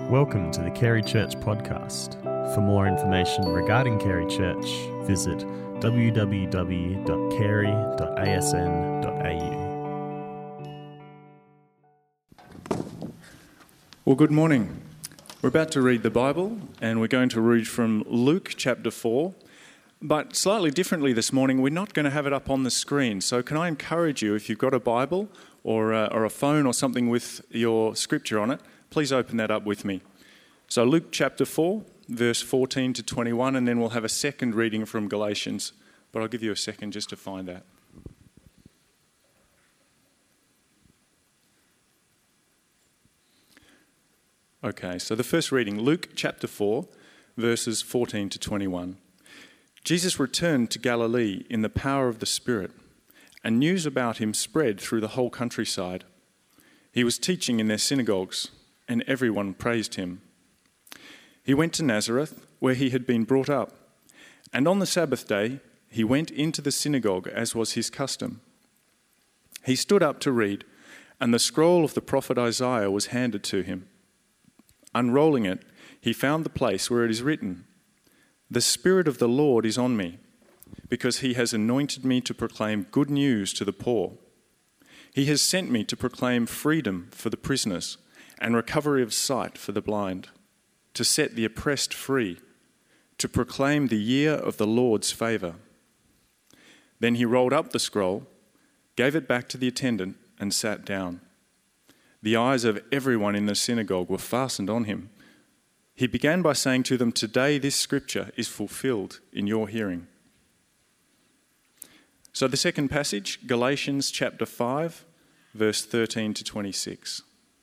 Welcome to the Carey Church podcast. For more information regarding Carey Church, visit www.carey.asn.au. Well, good morning. We're about to read the Bible, and we're going to read from Luke chapter 4. But slightly differently this morning, we're not going to have it up on the screen. So can I encourage you, if you've got a Bible or a phone or something with your scripture on it, please open that up with me. So Luke chapter 4, verse 14 to 21, and then we'll have a second reading from Galatians. But I'll give you a second just to find that. Okay, so the first reading, Luke chapter 4, verses 14 to 21. Jesus returned to Galilee in the power of the Spirit, and news about him spread through the whole countryside. He was teaching in their synagogues, and everyone praised him. He went to Nazareth, where he had been brought up, and on the Sabbath day he went into the synagogue as was his custom. He stood up to read, and the scroll of the prophet Isaiah was handed to him. Unrolling it, he found the place where it is written, "The Spirit of the Lord is on me, because he has anointed me to proclaim good news to the poor. He has sent me to proclaim freedom for the prisoners and recovery of sight for the blind, to set the oppressed free, to proclaim the year of the Lord's favour." Then he rolled up the scroll, gave it back to the attendant, and sat down. The eyes of everyone in the synagogue were fastened on him. He began by saying to them, "Today this scripture is fulfilled in your hearing." So the second passage, Galatians chapter 5, verse 13 to 26.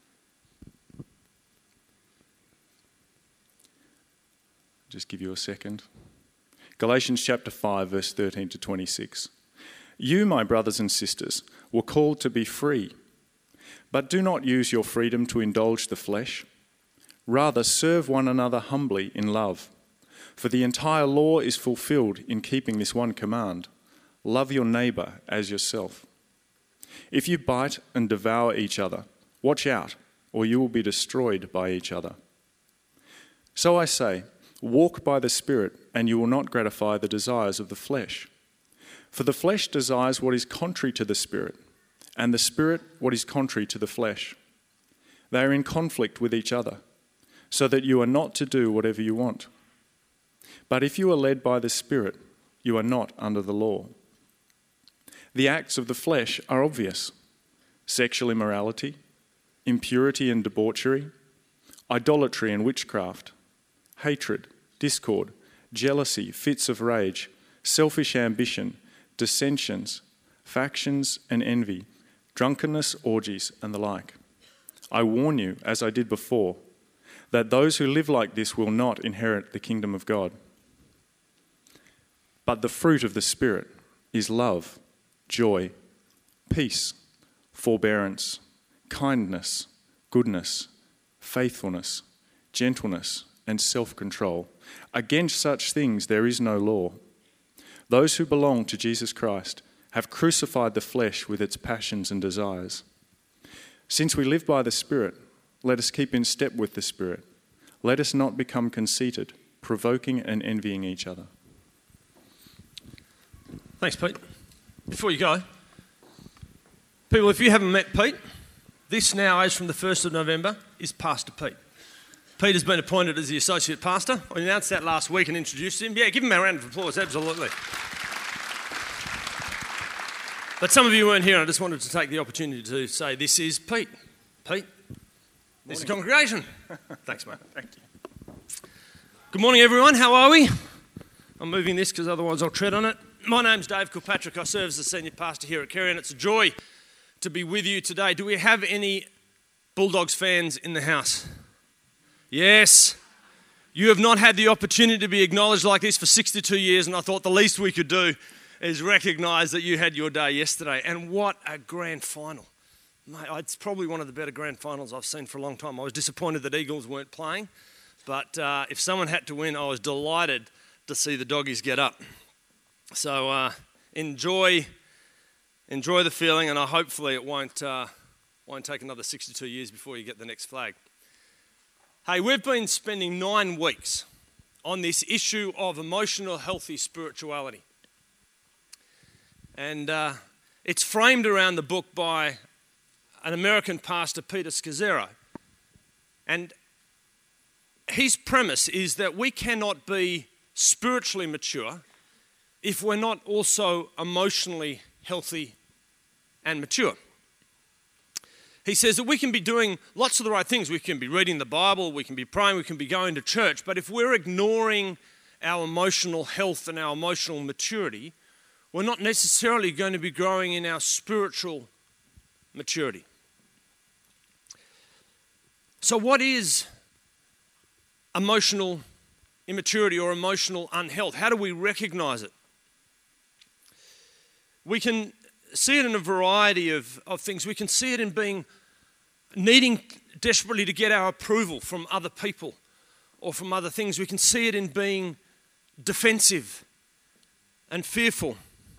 Just give you a second. Galatians chapter 5, verse 13 to 26. "You, my brothers and sisters, were called to be free, but do not use your freedom to indulge the flesh. Rather, serve one another humbly in love. For the entire law is fulfilled in keeping this one command: love your neighbour as yourself. If you bite and devour each other, watch out, or you will be destroyed by each other. So I say, walk by the Spirit, and you will not gratify the desires of the flesh. For the flesh desires what is contrary to the Spirit, and the Spirit what is contrary to the flesh. They are in conflict with each other, so that you are not to do whatever you want. But if you are led by the Spirit, you are not under the law. The acts of the flesh are obvious: sexual immorality, impurity and debauchery, idolatry and witchcraft, hatred, discord, jealousy, fits of rage, selfish ambition, dissensions, factions and envy, drunkenness, orgies, and the like. I warn you, as I did before, that those who live like this will not inherit the kingdom of God. But the fruit of the Spirit is love, joy, peace, forbearance, kindness, goodness, faithfulness, gentleness, and self-control. Against such things there is no law. Those who belong to Jesus Christ have crucified the flesh with its passions and desires. Since we live by the Spirit, let us keep in step with the Spirit. Let us not become conceited, provoking and envying each other. Thanks, Pete. Before you go, people, if you haven't met Pete, this now, as from the 1st of November, is Pastor Pete. Pete has been appointed as the Associate Pastor. I announced that last week and introduced him. Yeah, give him a round of applause, absolutely. But some of you weren't here, and I just wanted to take the opportunity to say this is Pete. Pete, this is the congregation. Thanks, mate. Thank you. Good morning, everyone. How are we? I'm moving this because otherwise I'll tread on it. My name's Dave Kilpatrick. I serve as the Senior Pastor here at Carey, and it's a joy to be with you today. Do we have any Bulldogs fans in the house? Yes. You have not had the opportunity to be acknowledged like this for 62 years, and I thought the least we could do is recognise that you had your day yesterday. And what a grand final. Mate, it's probably one of the better grand finals I've seen for a long time. I was disappointed that Eagles weren't playing, but if someone had to win, I was delighted to see the Doggies get up. So enjoy the feeling, and hopefully it won't take another 62 years before you get the next flag. Hey, we've been spending 9 weeks on this issue of emotional, healthy spirituality. And it's framed around the book by an American pastor, Peter Scazzero. And his premise is that we cannot be spiritually mature if we're not also emotionally healthy and mature. He says that we can be doing lots of the right things. We can be reading the Bible, we can be praying, we can be going to church. But if we're ignoring our emotional health and our emotional maturity, we're not necessarily going to be growing in our spiritual maturity. So what is emotional immaturity or emotional unhealth? How do we recognize it? We can see it in a variety of things. We can see it in needing desperately to get our approval from other people or from other things. We can see it in being defensive and fearful.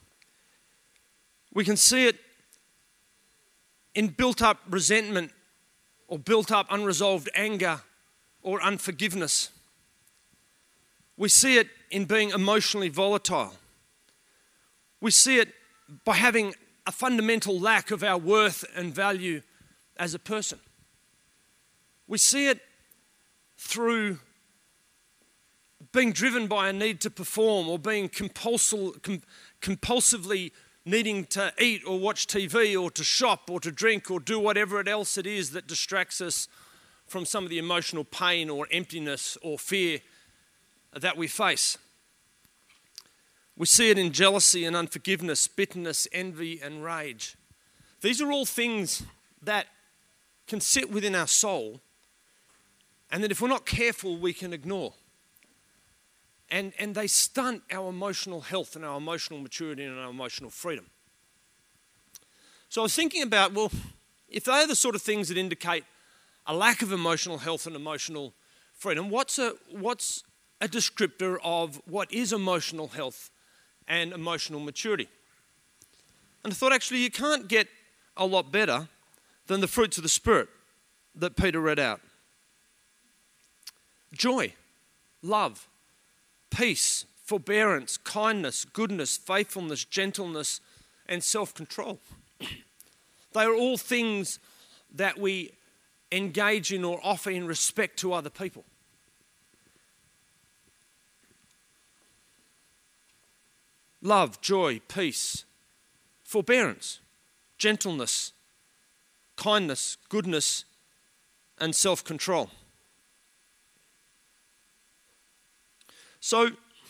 We can see it in built up resentment or built up unresolved anger or unforgiveness. We see it in being emotionally volatile. We see it by having a fundamental lack of our worth and value as a person. We see it through being driven by a need to perform or being compulsively needing to eat or watch TV or to shop or to drink or do whatever else it is that distracts us from some of the emotional pain or emptiness or fear that we face. We see it in jealousy and unforgiveness, bitterness, envy and rage. These are all things that can sit within our soul and that if we're not careful we can ignore. And they stunt our emotional health and our emotional maturity and our emotional freedom. So I was thinking about, well, if they are the sort of things that indicate a lack of emotional health and emotional freedom, what's a descriptor of what is emotional health and emotional maturity? And I thought actually you can't get a lot better than the fruits of the Spirit that Peter read out. Joy, love, peace, forbearance, kindness, goodness, faithfulness, gentleness, and self-control. They are all things that we engage in or offer in respect to other people. Love, joy, peace, forbearance, gentleness, kindness, goodness, and self-control. So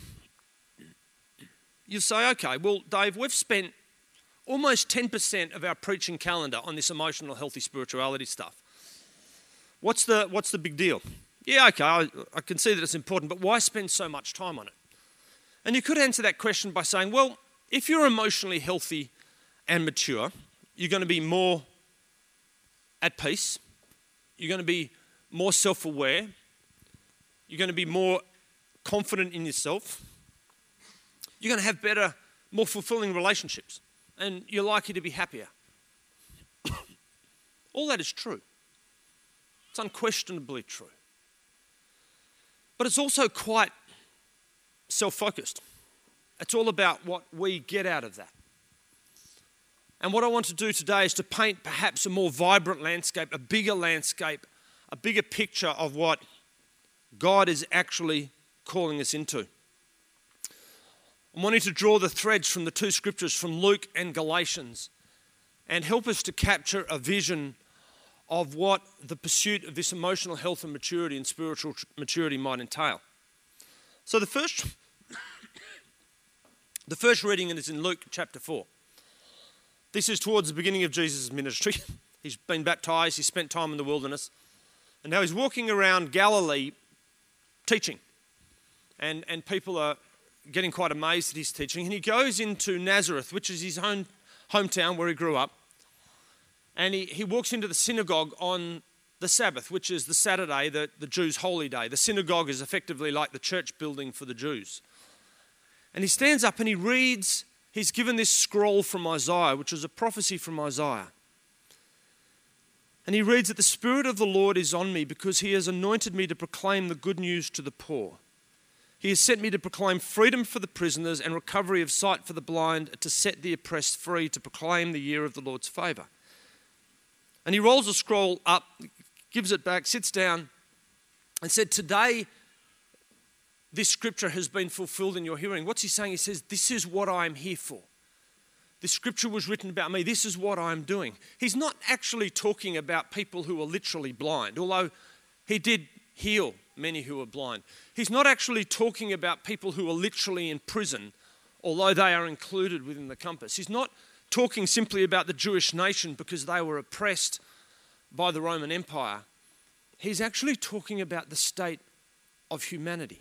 you say, okay, well, Dave, we've spent almost 10% of our preaching calendar on this emotional, healthy spirituality stuff. What's the big deal? Yeah, okay, I can see that it's important, but why spend so much time on it? And you could answer that question by saying, well, if you're emotionally healthy and mature, you're going to be more at peace, you're going to be more self-aware, you're going to be more confident in yourself, you're going to have better, more fulfilling relationships, and you're likely to be happier. All that is true. It's unquestionably true. But it's also quite self-focused. It's all about what we get out of that. And what I want to do today is to paint perhaps a more vibrant landscape, a bigger picture of what God is actually calling us into. I'm wanting to draw the threads from the two scriptures, from Luke and Galatians, and help us to capture a vision of what the pursuit of this emotional health and maturity and spiritual maturity might entail. So the first reading is in Luke chapter 4. This is towards the beginning of Jesus' ministry. He's been baptized, he spent time in the wilderness, and now he's walking around Galilee teaching. And people are getting quite amazed at his teaching. And he goes into Nazareth, which is his hometown where he grew up. And he walks into the synagogue on the Sabbath, which is the Saturday, the Jews' holy day. The synagogue is effectively like the church building for the Jews. And he stands up and he reads, he's given this scroll from Isaiah, which is a prophecy from Isaiah. And he reads that the Spirit of the Lord is on me because he has anointed me to proclaim the good news to the poor. He has sent me to proclaim freedom for the prisoners and recovery of sight for the blind, to set the oppressed free, to proclaim the year of the Lord's favour. And he rolls the scroll up, gives it back, sits down and said, today this scripture has been fulfilled in your hearing. What's he saying? He says, this is what I'm here for. This scripture was written about me. This is what I'm doing. He's not actually talking about people who are literally blind, although he did heal many who are blind. He's not actually talking about people who are literally in prison, although they are included within the compass. He's not talking simply about the Jewish nation because they were oppressed by the Roman Empire. He's actually talking about the state of humanity.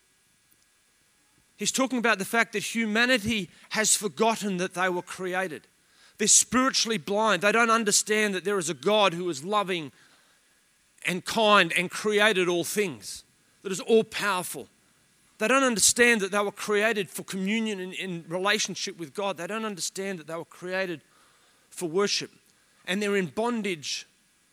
He's talking about the fact that humanity has forgotten that they were created. They're spiritually blind. They don't understand that there is a God who is loving and kind and created all things, that is all powerful. They don't understand that they were created for communion and in relationship with God. They don't understand that they were created for worship. And they're in bondage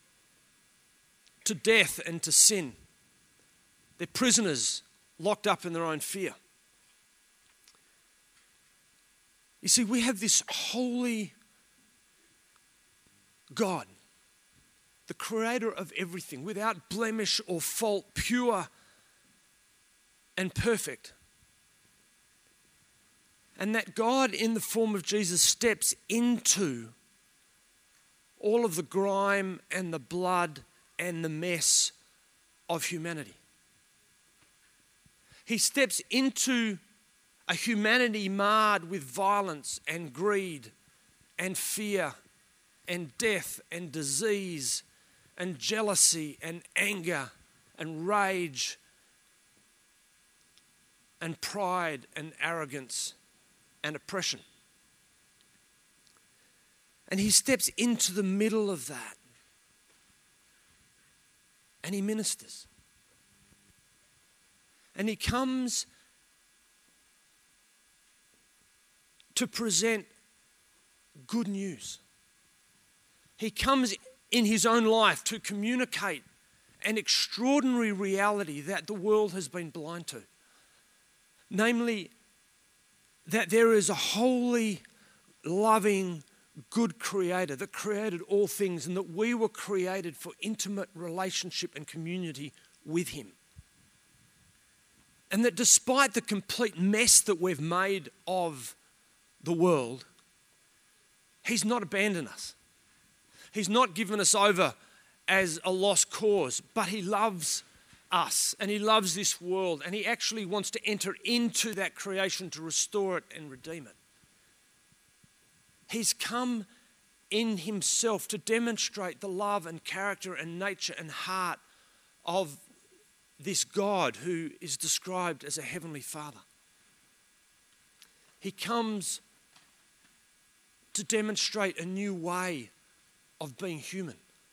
to death and to sin. They're prisoners locked up in their own fear. You see, we have this holy God, the creator of everything, without blemish or fault, pure and perfect. And that God, in the form of Jesus, steps into all of the grime and the blood and the mess of humanity. He steps into a humanity marred with violence and greed and fear and death and disease and jealousy and anger and rage and pride and arrogance and oppression. And he steps into the middle of that and he ministers. And he comes to present good news. He comes in his own life to communicate an extraordinary reality that the world has been blind to. Namely, that there is a holy, loving, good creator that created all things, and that we were created for intimate relationship and community with him. And that despite the complete mess that we've made of the world, he's not abandoned us. He's not given us over as a lost cause, but he loves us and he loves this world, and he actually wants to enter into that creation to restore it and redeem it. He's come in himself to demonstrate the love and character and nature and heart of this God who is described as a heavenly Father. He comes to demonstrate a new way of being human,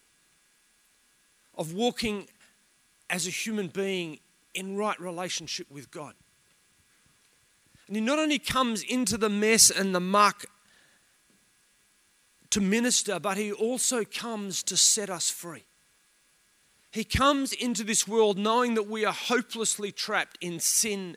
of walking as a human being in right relationship with God. And he not only comes into the mess and the muck to minister, but he also comes to set us free. He comes into this world knowing that we are hopelessly trapped in sin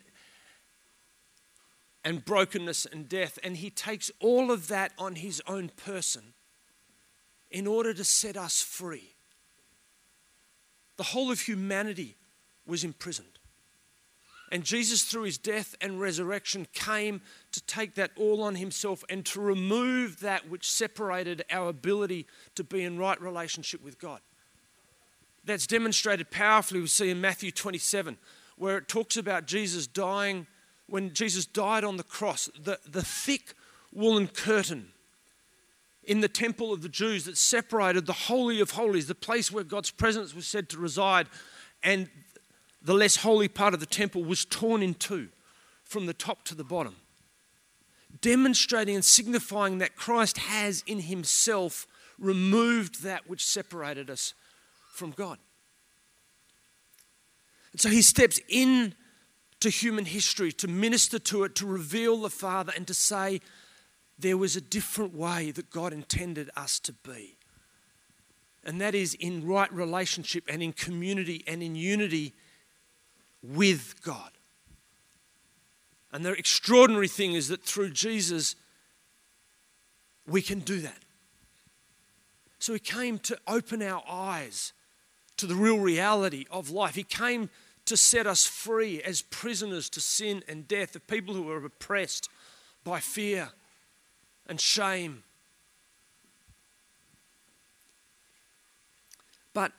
and brokenness and death, and he takes all of that on his own person in order to set us free. The whole of humanity was imprisoned. And Jesus, through his death and resurrection, came to take that all on himself and to remove that which separated our ability to be in right relationship with God. That's demonstrated powerfully, we see in Matthew 27, where it talks about Jesus dying. When Jesus died on the cross, the thick woolen curtain in the temple of the Jews that separated the Holy of Holies, the place where God's presence was said to reside, and the less holy part of the temple, was torn in two from the top to the bottom, demonstrating and signifying that Christ has in himself removed that which separated us from God. And so he steps in to human history to minister to it, to reveal the Father, and to say there was a different way that God intended us to be. And that is in right relationship and in community and in unity with God. And the extraordinary thing is that through Jesus, we can do that. So he came to open our eyes to the real reality of life. He came to set us free as prisoners to sin and death, of people who are oppressed by fear and shame. But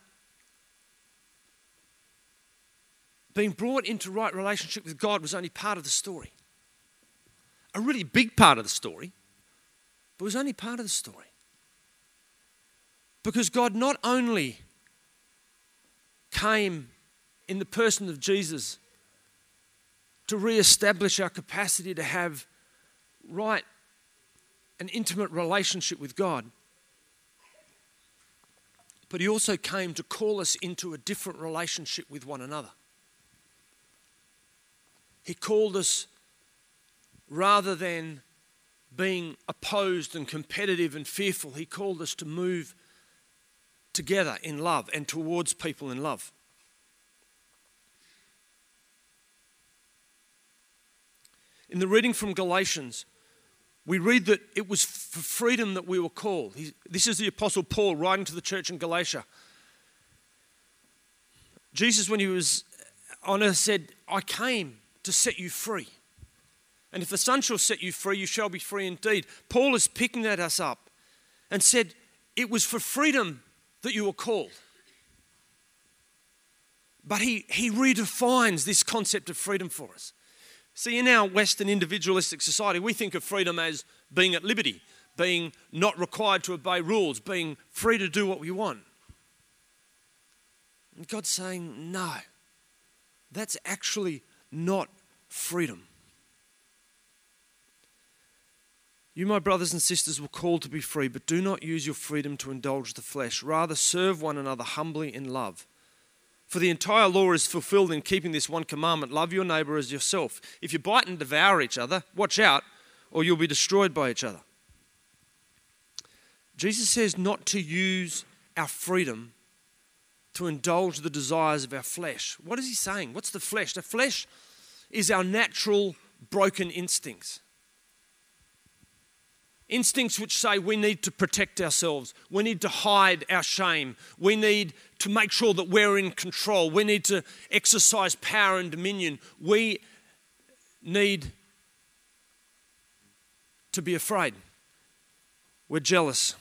being brought into right relationship with God was only part of the story. A really big part of the story, but it was only part of the story. Because God not only came in the person of Jesus to re-establish our capacity to have right and intimate relationship with God, but he also came to call us into a different relationship with one another. He called us, rather than being opposed and competitive and fearful, he called us to move together in love and towards people in love. In the reading from Galatians, we read that it was for freedom that we were called. This is the Apostle Paul writing to the church in Galatia. Jesus, when he was on earth, said, I came to set you free. And if the Son shall set you free, you shall be free indeed. Paul is picking that us up and said, it was for freedom that you were called. But he redefines this concept of freedom for us. See, in our Western individualistic society, we think of freedom as being at liberty, being not required to obey rules, being free to do what we want. And God's saying, no, that's actually not freedom. You, my brothers and sisters, were called to be free, but do not use your freedom to indulge the flesh. Rather, serve one another humbly in love. For the entire law is fulfilled in keeping this one commandment: love your neighbour as yourself. If you bite and devour each other, watch out, or you'll be destroyed by each other. Jesus says not to use our freedom to indulge the desires of our flesh. What is he saying? What's the flesh? The flesh is our natural broken instincts. Instincts which say we need to protect ourselves, we need to hide our shame, we need to make sure that we're in control, we need to exercise power and dominion, we need to be afraid, we're jealous.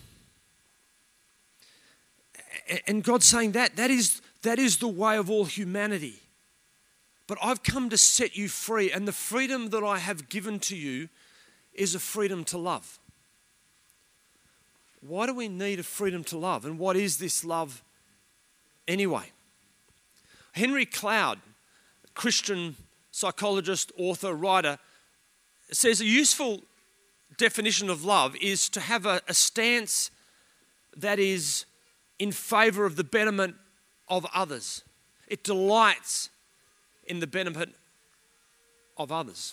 And God's saying that is the way of all humanity. But I've come to set you free, and the freedom that I have given to you is a freedom to love. Why do we need a freedom to love? And what is this love anyway? Henry Cloud, Christian psychologist, author, writer, says a useful definition of love is to have a stance that is in favour of the betterment of others. It delights in the benefit of others.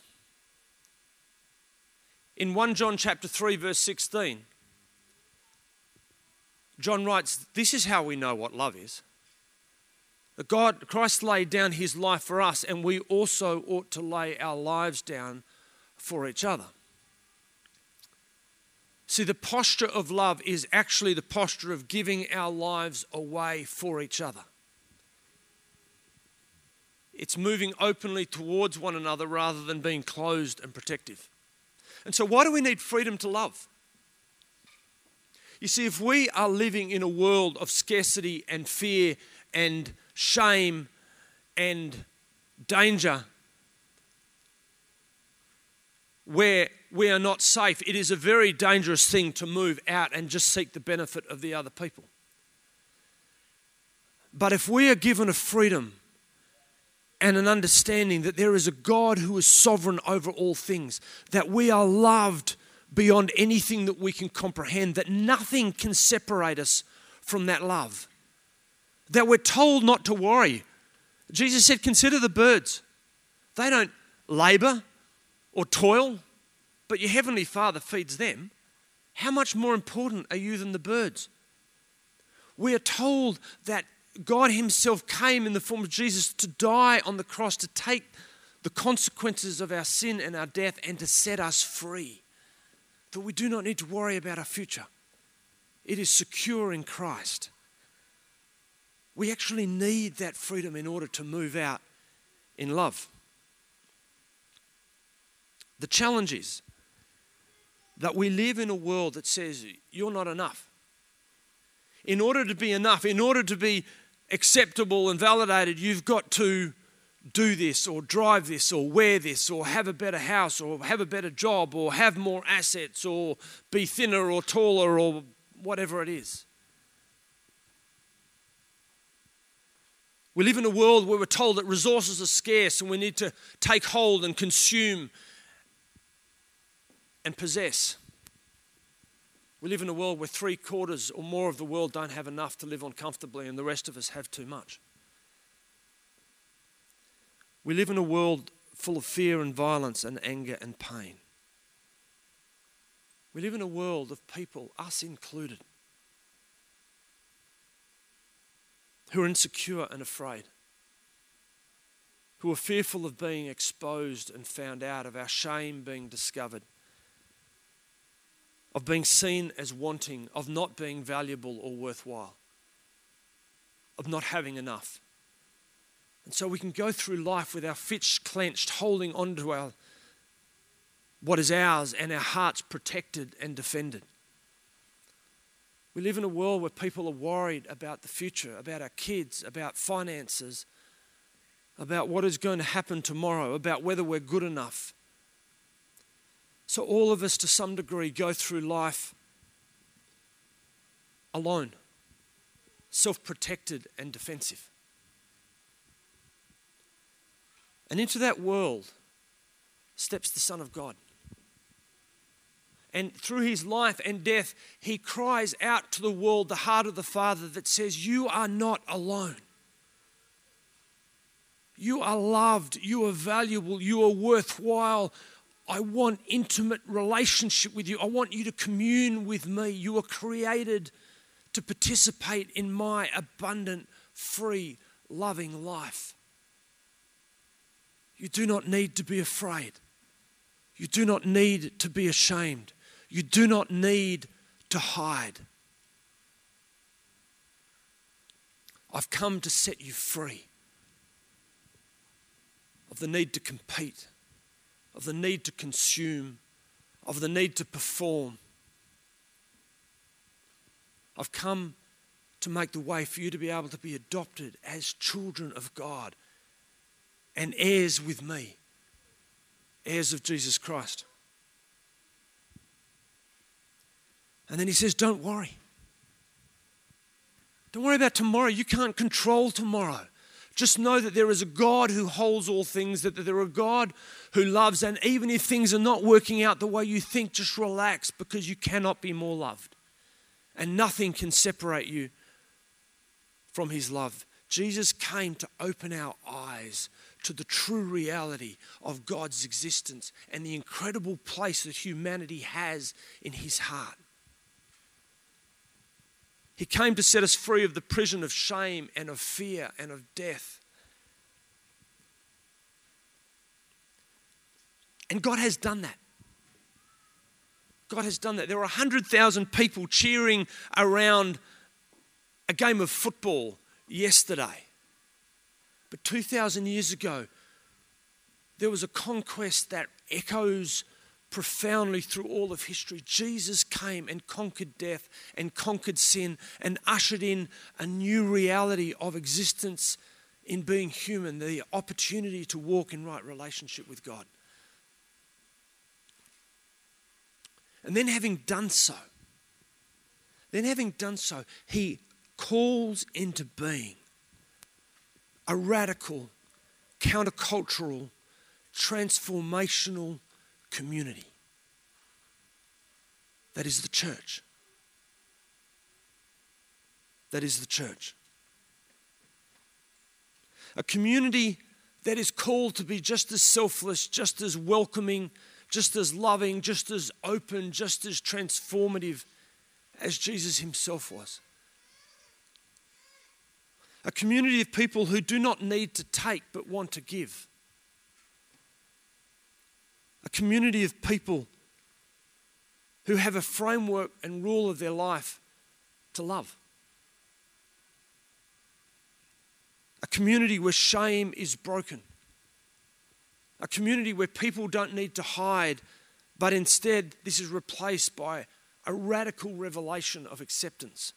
In 1 John chapter 3 verse 16, John writes, this is how we know what love is. That Christ laid down his life for us, and we also ought to lay our lives down for each other. See, the posture of love is actually the posture of giving our lives away for each other. It's moving openly towards one another rather than being closed and protective. And so why do we need freedom to love? You see, if we are living in a world of scarcity and fear and shame and danger, where we are not safe, it is a very dangerous thing to move out and just seek the benefit of the other people. But if we are given a freedom and an understanding that there is a God who is sovereign over all things, that we are loved beyond anything that we can comprehend, that nothing can separate us from that love, that we're told not to worry. Jesus said, consider the birds. They don't labour or toil, but your heavenly Father feeds them. How much more important are you than the birds? We are told that God himself came in the form of Jesus to die on the cross, to take the consequences of our sin and our death and to set us free. That we do not need to worry about our future. It is secure in Christ. We actually need that freedom in order to move out in love. The challenge is that we live in a world that says you're not enough. In order to be enough, in order to be acceptable and validated, you've got to do this or drive this or wear this or have a better house or have a better job or have more assets or be thinner or taller or whatever it is. We live in a world where we're told that resources are scarce and we need to take hold and consume and possess. We live in a world where 3/4 or more of the world don't have enough to live on comfortably and the rest of us have too much. We live in a world full of fear and violence and anger and pain. We live in a world of people, us included, who are insecure and afraid, who are fearful of being exposed and found out, of our shame being discovered, of being seen as wanting, of not being valuable or worthwhile, of not having enough. And so we can go through life with our fists clenched, holding on to what is ours and our hearts protected and defended. We live in a world where people are worried about the future, about our kids, about finances, about what is going to happen tomorrow, about whether we're good enough. So all of us, to some degree, go through life alone, self-protected and defensive. And into that world steps the Son of God. And through his life and death, he cries out to the world the heart of the Father that says, you are not alone. You are loved, you are valuable, you are worthwhile. I want intimate relationship with you. I want you to commune with me. You are created to participate in my abundant, free, loving life. You do not need to be afraid. You do not need to be ashamed. You do not need to hide. I've come to set you free of the need to compete, of the need to consume, of the need to perform. I've come to make the way for you to be able to be adopted as children of God and heirs with me, heirs of Jesus Christ. And then he says, don't worry. Don't worry about tomorrow. You can't control tomorrow. Just know that there is a God who holds all things, that there is a God who loves, and even if things are not working out the way you think, just relax, because you cannot be more loved. And nothing can separate you from his love. Jesus came to open our eyes to the true reality of God's existence and the incredible place that humanity has in his heart. He came to set us free of the prison of shame and of fear and of death. And God has done that. God has done that. There were 100,000 people cheering around a game of football yesterday. But 2,000 years ago, there was a conquest that echoes profoundly through all of history. Jesus came and conquered death and conquered sin and ushered in a new reality of existence in being human, the opportunity to walk in right relationship with God. And then having done so, he calls into being a radical, countercultural, transformational community. That is the church. That is the church. A community that is called to be just as selfless, just as welcoming, just as loving, just as open, just as transformative as Jesus himself was. A community of people who do not need to take but want to give. A community of people who have a framework and rule of their life to love. A community where shame is broken. A community where people don't need to hide, but instead this is replaced by a radical revelation of acceptance.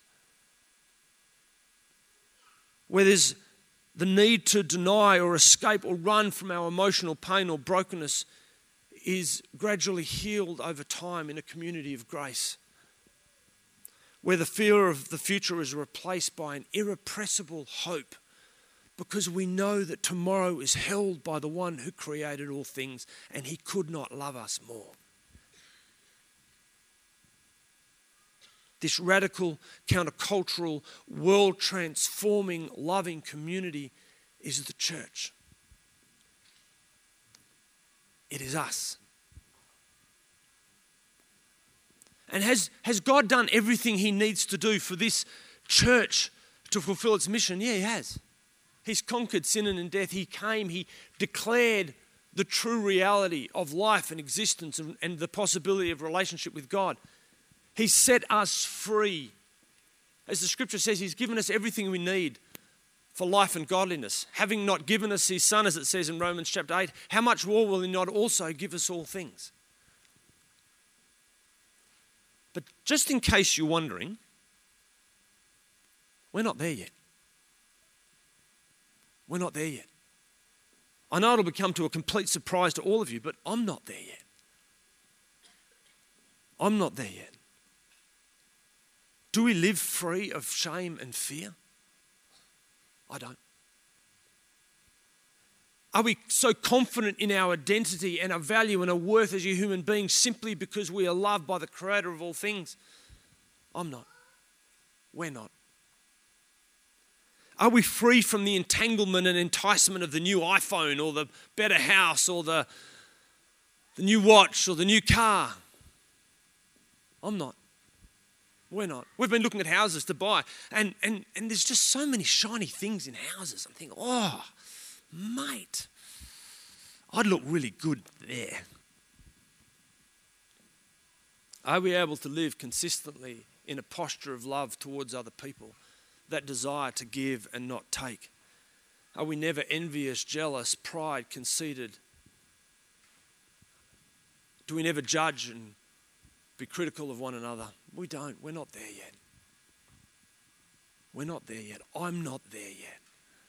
Where there's the need to deny or escape or run from our emotional pain or brokenness is gradually healed over time in a community of grace. Where the fear of the future is replaced by an irrepressible hope, because we know that tomorrow is held by the one who created all things, and he could not love us more. This radical, countercultural, world-transforming, loving community is the church. It is us. And has God done everything he needs to do for this church to fulfill its mission? Yeah, he has. He's conquered sin and death. He came, he declared the true reality of life and existence and the possibility of relationship with God. He set us free. As the scripture says, he's given us everything we need for life and godliness. Having not given us his son, as it says in Romans chapter 8, how much more will he not also give us all things? But just in case you're wondering, we're not there yet. We're not there yet. I know it'll become to a complete surprise to all of you, but I'm not there yet. I'm not there yet. Do we live free of shame and fear? I don't. Are we so confident in our identity and our value and our worth as a human being simply because we are loved by the Creator of all things? I'm not. We're not. Are we free from the entanglement and enticement of the new iPhone or the better house or the new watch or the new car? I'm not. We're not. We've been looking at houses to buy and there's just so many shiny things in houses. I'm thinking, oh, mate, I'd look really good there. Are we able to live consistently in a posture of love towards other people? That desire to give and not take? Are we never envious, jealous, pride, conceited? Do we never judge and be critical of one another? We don't. We're not there yet. We're not there yet. I'm not there yet.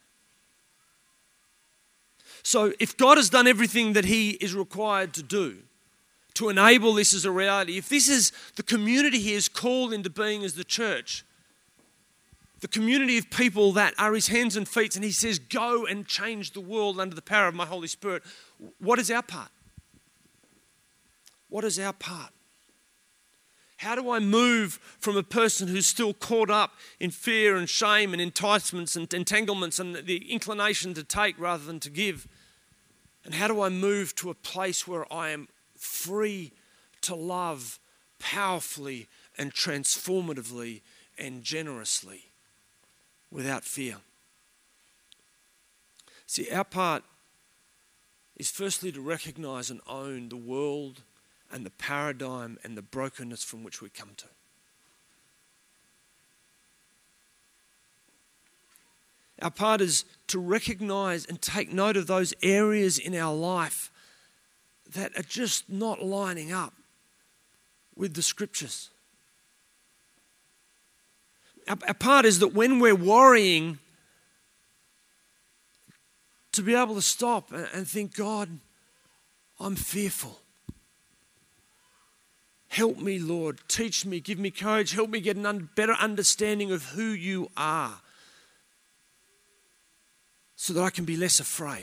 So if God has done everything that he is required to do to enable this as a reality, if this is the community he has called into being as the church, the community of people that are his hands and feet, and he says, go and change the world under the power of my Holy Spirit, what is our part? What is our part? How do I move from a person who's still caught up in fear and shame and enticements and entanglements and the inclination to take rather than to give? And how do I move to a place where I am free to love powerfully and transformatively and generously without fear? See, our part is firstly to recognize and own the world and the paradigm and the brokenness from which we come to. Our part is to recognize and take note of those areas in our life that are just not lining up with the scriptures. Our part is that when we're worrying, to be able to stop and think, God, I'm fearful. Help me, Lord. Teach me, give me courage. Help me get a better understanding of who you are so that I can be less afraid.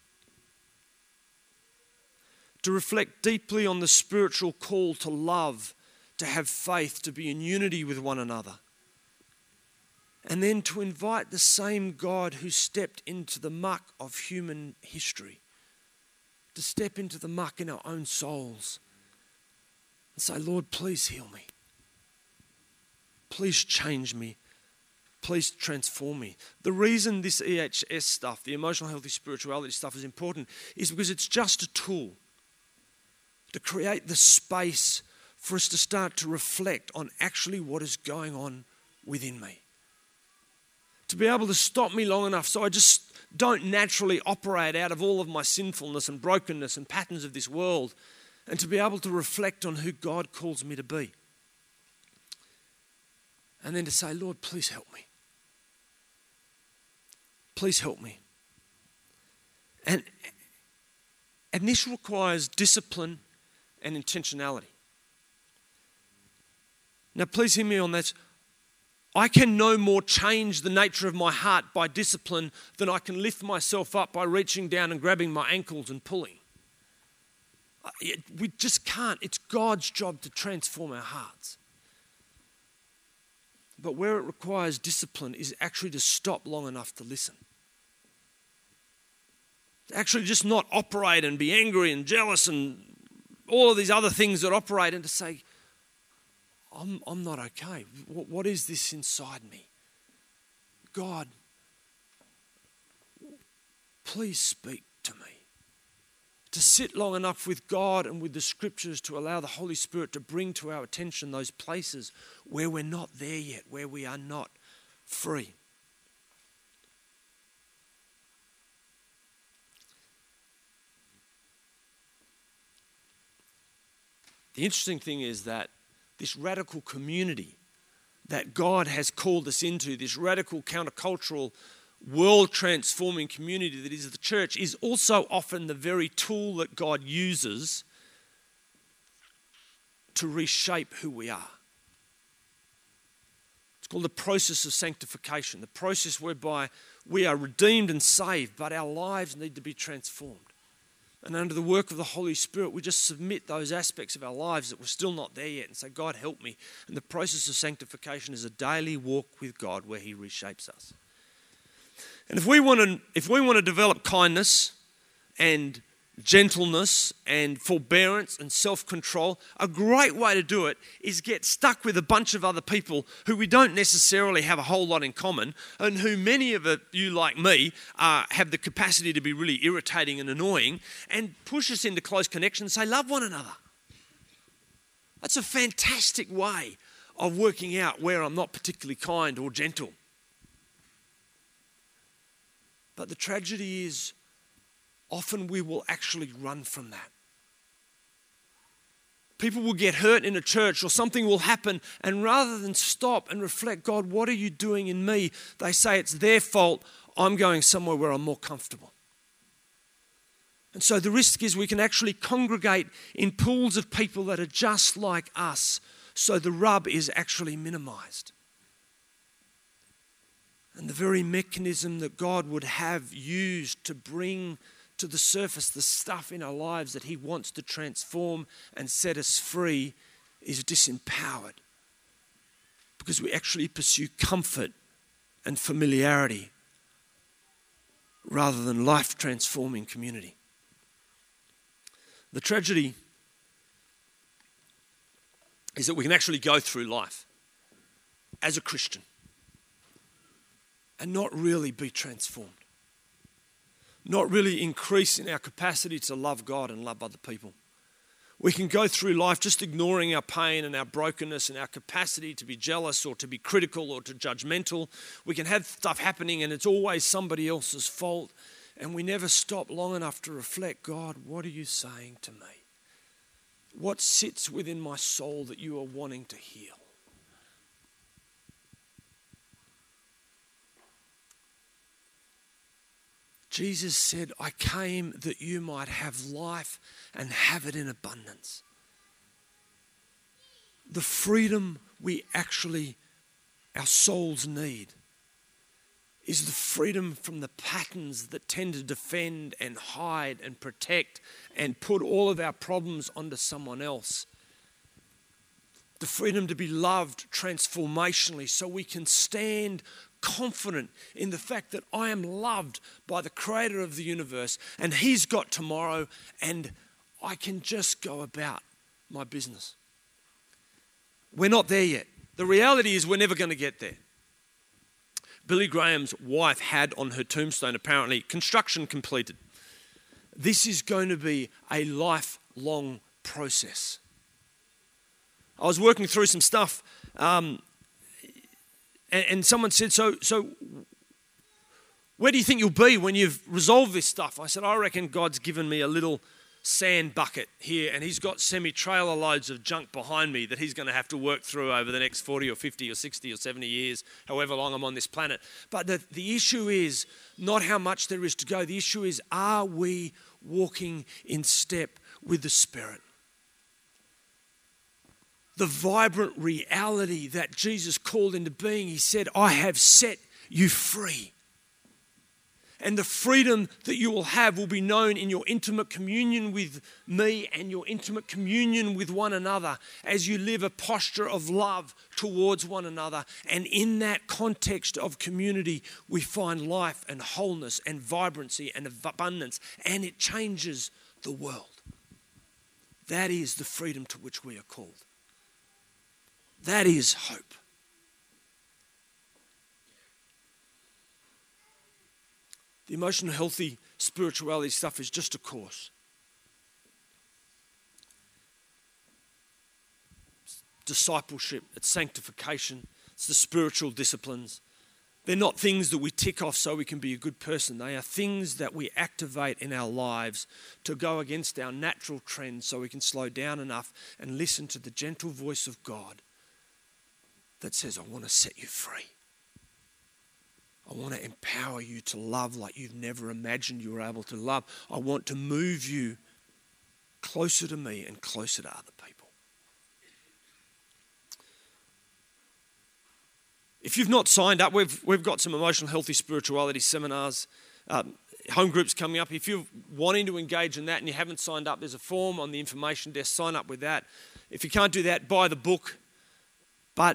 To reflect deeply on the spiritual call to love, to have faith, to be in unity with one another. And then to invite the same God who stepped into the muck of human history to step into the muck in our own souls and say, Lord, please heal me. Please change me. please transform me. The reason this EHS stuff, the emotional healthy spirituality stuff, is important is because it's just a tool to create the space for us to start to reflect on actually what is going on within me. To be able to stop me long enough so I just don't naturally operate out of all of my sinfulness and brokenness and patterns of this world, and to be able to reflect on who God calls me to be. And then to say, Lord, please help me. Please help me. And this requires discipline and intentionality. Now, please hear me on this. I can no more change the nature of my heart by discipline than I can lift myself up by reaching down and grabbing my ankles and pulling. We just can't. It's God's job to transform our hearts. But where it requires discipline is actually to stop long enough to listen. To actually just not operate and be angry and jealous and all of these other things that operate, and to say, I'm not okay. What is this inside me? God, please speak to me. To sit long enough with God and with the scriptures to allow the Holy Spirit to bring to our attention those places where we're not there yet, where we are not free. The interesting thing is that this radical community that God has called us into, this radical countercultural, world-transforming community that is the church, is also often the very tool that God uses to reshape who we are. It's called the process of sanctification, the process whereby we are redeemed and saved, but our lives need to be transformed. And under the work of the Holy Spirit, we just submit those aspects of our lives that we're still not there yet and say, God, help me. And the process of sanctification is a daily walk with God where He reshapes us. And if we want to develop kindness and gentleness and forbearance and self-control, a great way to do it is get stuck with a bunch of other people who we don't necessarily have a whole lot in common, and who many of you, like me, have the capacity to be really irritating and annoying, and push us into close connection and say, love one another. That's a fantastic way of working out where I'm not particularly kind or gentle. But the tragedy is, often we will actually run from that. People will get hurt in a church or something will happen, and rather than stop and reflect, God, what are you doing in me? They say it's their fault. I'm going somewhere where I'm more comfortable. And so the risk is we can actually congregate in pools of people that are just like us, so the rub is actually minimized. And the very mechanism that God would have used to bring to the surface the stuff in our lives that He wants to transform and set us free is disempowered, because we actually pursue comfort and familiarity rather than life-transforming community. The tragedy is that we can actually go through life as a Christian and not really be transformed. Not really increase in our capacity to love God and love other people. We can go through life just ignoring our pain and our brokenness and our capacity to be jealous or to be critical or to judgmental. We can have stuff happening and it's always somebody else's fault, and we never stop long enough to reflect, God, what are you saying to me? What sits within my soul that you are wanting to heal? Jesus said, I came that you might have life and have it in abundance. The freedom our souls need, is the freedom from the patterns that tend to defend and hide and protect and put all of our problems onto someone else. The freedom to be loved transformationally so we can stand confident in the fact that I am loved by the Creator of the universe and He's got tomorrow, and I can just go about my business. We're not there yet. The reality is we're never going to get there. Billy Graham's wife had on her tombstone, apparently, construction completed. This is going to be a lifelong process. I was working through some stuff, and someone said, so where do you think you'll be when you've resolved this stuff? I said, I reckon God's given me a little sand bucket here, and he's got semi-trailer loads of junk behind me that he's going to have to work through over the next 40 or 50 or 60 or 70 years, however long I'm on this planet. But the issue is not how much there is to go. The issue is, are we walking in step with the Spirit? The vibrant reality that Jesus called into being, he said, I have set you free. And the freedom that you will have will be known in your intimate communion with me and your intimate communion with one another as you live a posture of love towards one another. And in that context of community, we find life and wholeness and vibrancy and abundance, and it changes the world. That is the freedom to which we are called. That is hope. The emotional healthy spirituality stuff is just a course. It's discipleship, it's sanctification, it's the spiritual disciplines. They're not things that we tick off so we can be a good person. They are things that we activate in our lives to go against our natural trends so we can slow down enough and listen to the gentle voice of God that says, I want to set you free. I want to empower you to love like you've never imagined you were able to love. I want to move you closer to me and closer to other people. If you've not signed up, we've got some emotional healthy spirituality seminars, home groups coming up. If you're wanting to engage in that and you haven't signed up, there's a form on the information desk. Sign up with that. If you can't do that, buy the book. But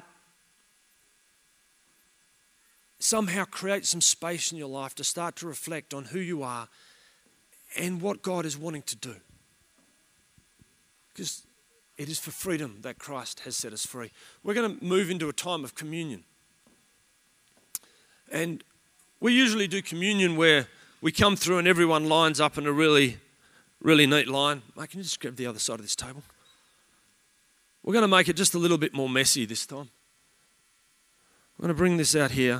somehow create some space in your life to start to reflect on who you are and what God is wanting to do. Because it is for freedom that Christ has set us free. We're going to move into a time of communion. And we usually do communion where we come through and everyone lines up in a really, really neat line. Mate, can you just grab the other side of this table? We're going to make it just a little bit more messy this time. I'm going to bring this out here.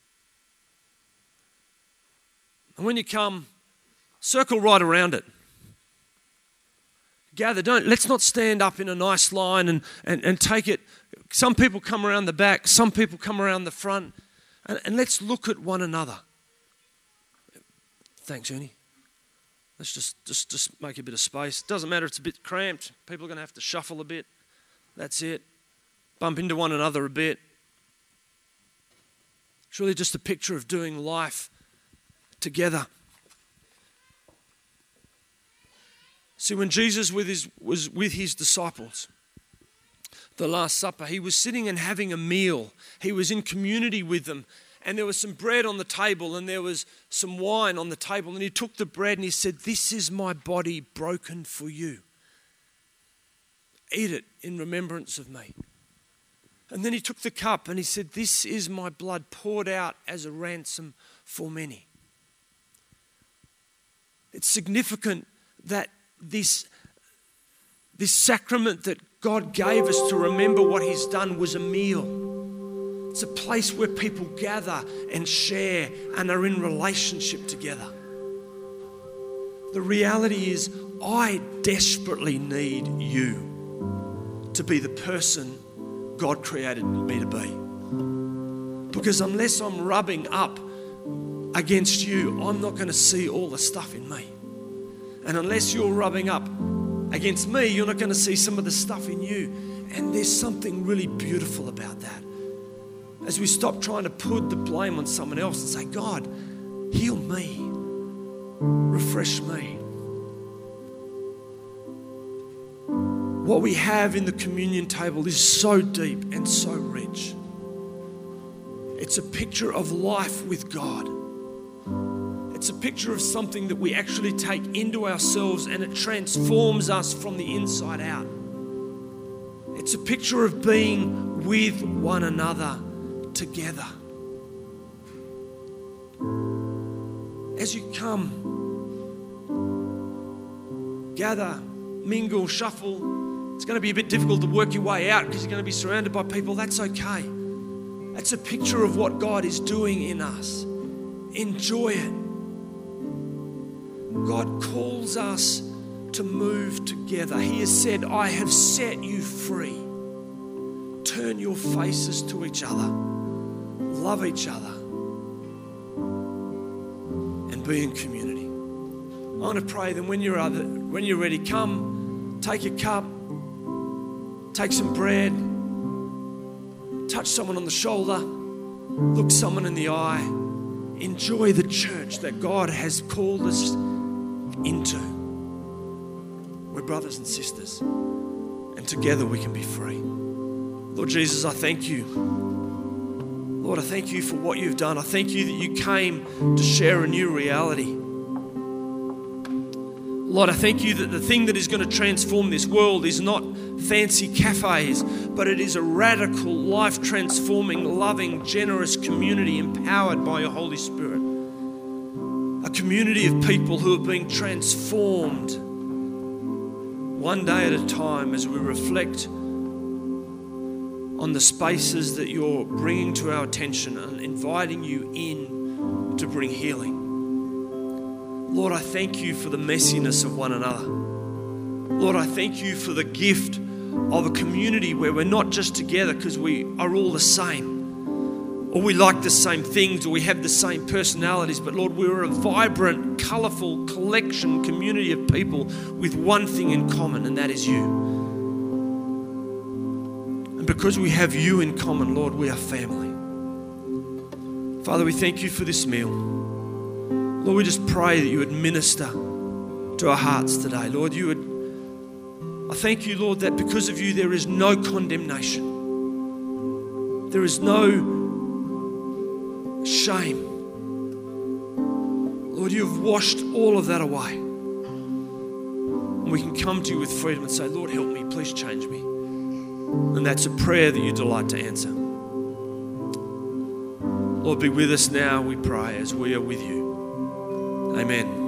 And when you come, circle right around it. Gather, let's not stand up in a nice line and take it. Some people come around the back, some people come around the front, and let's look at one another. Thanks, Ernie. Let's just make a bit of space. Doesn't matter if it's a bit cramped. People are going to have to shuffle a bit. That's it. Bump into one another a bit. It's really just a picture of doing life together. See, when Jesus was with his disciples, the Last Supper, he was sitting and having a meal. He was in community with them. And there was some bread on the table and there was some wine on the table. And he took the bread and he said, "This is my body broken for you. Eat it in remembrance of me." And then he took the cup and he said, "This is my blood poured out as a ransom for many." It's significant that this sacrament that God gave us to remember what he's done was a meal. It's a place where people gather and share and are in relationship together. The reality is, I desperately need you to be the person God created me to be. Because unless I'm rubbing up against you, I'm not going to see all the stuff in me. And unless you're rubbing up against me, you're not going to see some of the stuff in you. And there's something really beautiful about that. As we stop trying to put the blame on someone else and say, "God, heal me, refresh me." What we have in the communion table is so deep and so rich. It's a picture of life with God. It's a picture of something that we actually take into ourselves and it transforms us from the inside out. It's a picture of being with one another together. as you come, gather, mingle, shuffle. It's going to be a bit difficult to work your way out because you're going to be surrounded by people. That's okay. That's a picture of what God is doing in us. Enjoy it. God calls us to move together. He has said, I have set you free. Turn your faces to each other. Love each other. And be in community. I want to pray that when you're ready, come, take a cup, take some bread, touch someone on the shoulder, look someone in the eye. Enjoy the church that God has called us into. We're brothers and sisters, and together we can be free. Lord Jesus, I thank you. Lord, I thank you for what you've done. I thank you that you came to share a new reality. Lord, I thank you that the thing that is going to transform this world is not fancy cafes, but it is a radical, life-transforming, loving, generous community empowered by your Holy Spirit. A community of people who are being transformed one day at a time as we reflect on the spaces that you're bringing to our attention and inviting you in to bring healing. Lord, I thank you for the messiness of one another. Lord, I thank you for the gift of a community where we're not just together because we are all the same, or we like the same things, or we have the same personalities, but Lord, we're a vibrant, colourful collection, community of people with one thing in common, and that is you. And because we have you in common, Lord, we are family. Father, we thank you for this meal. Lord, we just pray that you would minister to our hearts today. Lord, I thank you, Lord, that because of you there is no condemnation. There is no shame. Lord, you have washed all of that away. And we can come to you with freedom and say, Lord, help me, please change me. And that's a prayer that you delight to answer. Lord, be with us now, we pray, as we are with you. Amen.